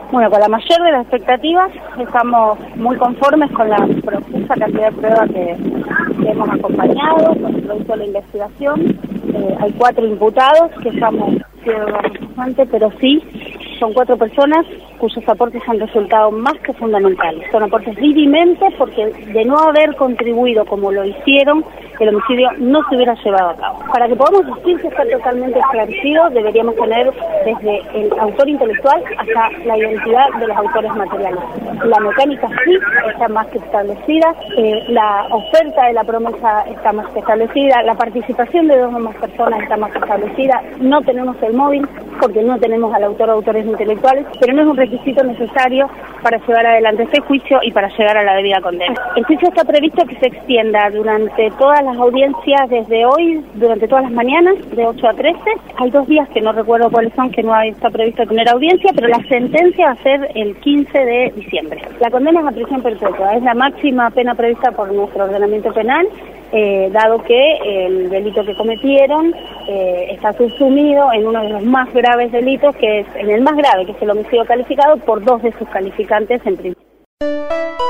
Bueno, con la mayor de las expectativas, estamos muy conformes con la profusa cantidad de pruebas que hemos acompañado, con el producto de la investigación. Hay 4 imputados que estamos siendo bastante, pero sí, son 4 personas cuyos aportes han resultado más que fundamentales. Son aportes dirimente porque de no haber contribuido como lo hicieron, el homicidio no se hubiera llevado a cabo. Para que podamos decir que está totalmente esclarecido, deberíamos tener desde el autor intelectual hasta la identidad de los autores materiales. La mecánica sí está más que establecida, la oferta de la promesa está más que establecida, la participación de 2 o más personas está más que establecida. No tenemos el móvil porque no tenemos al autor o autores intelectuales, pero no es un requisito necesario para llevar adelante este juicio y para llegar a la debida condena. El juicio está previsto que se extienda durante todas las audiencias desde hoy, durante todas las mañanas, de 8 a 13. Hay 2 días que no recuerdo cuáles son, que no está previsto tener audiencia, pero la sentencia va a ser el 15 de diciembre. La condena es a prisión perpetua, es la máxima pena prevista por nuestro ordenamiento penal, dado que el delito que cometieron está subsumido en uno de los más graves delitos, que es en el más grave, que es el homicidio calificado, por 2 de sus calificantes en principio.